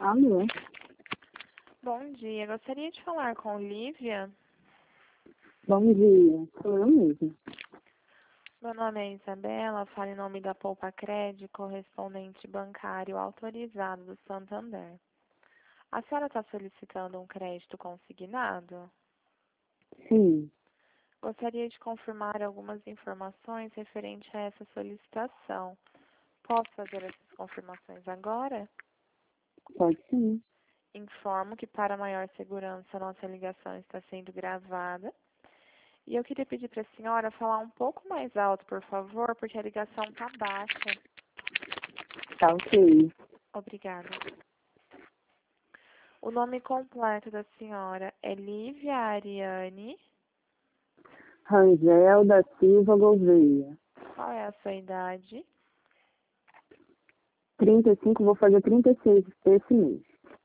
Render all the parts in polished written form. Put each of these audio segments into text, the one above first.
Alô? Bom dia, gostaria de falar com Lívia. Bom dia, sou eu mesmo. Meu nome é Isabela, falo em nome da Poupa Cred, correspondente bancário autorizado do Santander. A senhora está solicitando um crédito consignado? Sim, Gostaria de confirmar algumas informações referente a essa solicitação. Posso fazer essas confirmações agora? pode sim. Informo que, para maior segurança, nossa ligação está sendo gravada. E eu queria pedir para a senhora falar um pouco mais alto, por favor, porque a ligação está baixa. Tá ok. Obrigada. O nome completo da senhora é Lívia Ariane. Rangel da Silva Gouveia. Qual é a sua idade? 35, vou fazer 36 esse mês.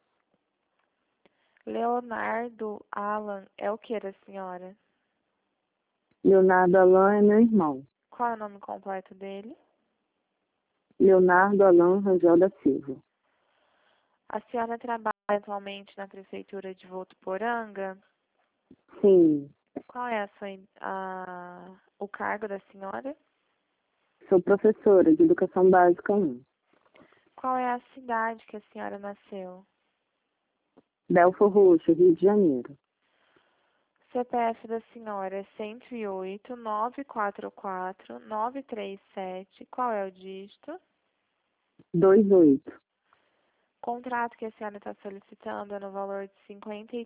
Leonardo Alan é o que da senhora? Leonardo Alan é meu irmão. Qual é o nome completo dele? Leonardo Alan Rangel da Silva. A senhora trabalha atualmente na prefeitura de Votuporanga? Sim, Qual é o cargo da senhora? sou professora de Educação Básica 1. Qual é a cidade que a senhora nasceu? Belfor Roxo, Rio de Janeiro. CPF da senhora é 108 944 937. Qual é o dígito? 28. Contrato que a senhora está solicitando é no valor de R$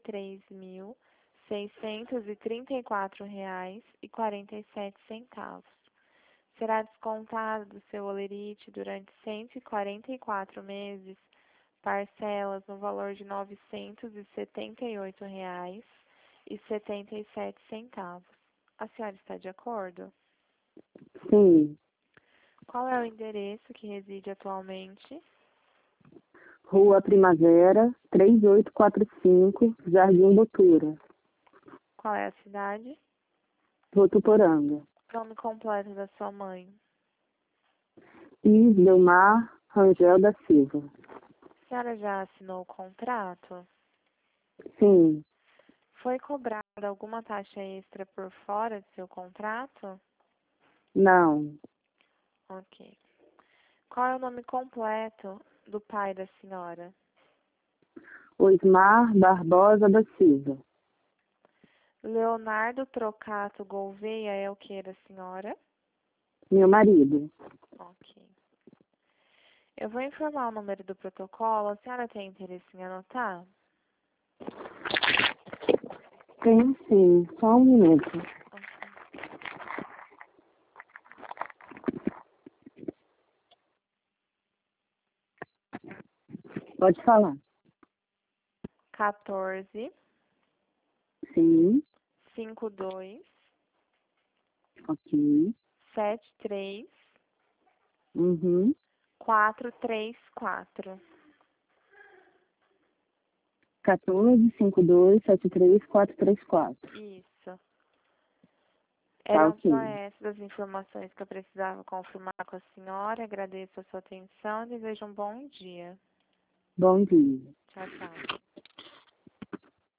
53.634,47. Será descontado do seu holerite durante 144 meses, parcelas no valor de R$ 978,77. A senhora está de acordo? Sim, Qual é o endereço que reside atualmente? Rua Primavera, 3845, Jardim Botura, Qual é a cidade? Votuporanga. Nome completo da sua mãe. Isleomar Rangel da Silva. A senhora já assinou o contrato? Sim, Foi cobrada alguma taxa extra por fora do seu contrato? não. Ok. Qual é o nome completo do pai da senhora? Osmar Barbosa da Silva. Leonardo Trocato Gouveia é o que da senhora? Meu marido. Ok. Eu vou informar o número do protocolo. A senhora tem interesse em anotar? Tem sim, só um minuto. Ok. Pode falar. 14 Sim, 52 ok. 73 Uhum. 434. 1452734434. Isso. Tá Eram ok. só essas as informações que eu precisava confirmar com a senhora. Agradeço a sua atenção e desejo um bom dia. Bom dia. Tchau, tchau.